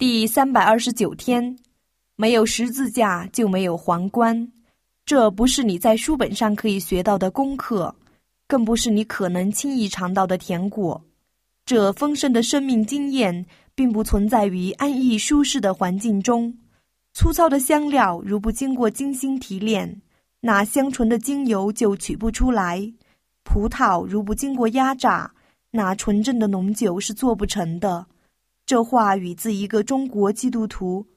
第329天，没有十字架就没有皇冠。这不是你在书本上可以学到的功课，更不是你可能轻易尝到的甜果。这丰盛的生命经验并不存在于安逸舒适的环境中。粗糙的香料如不经过精心提炼，那香醇的精油就取不出来。葡萄如不经过压榨，那纯正的浓酒是做不成的。这话语自一个中国基督徒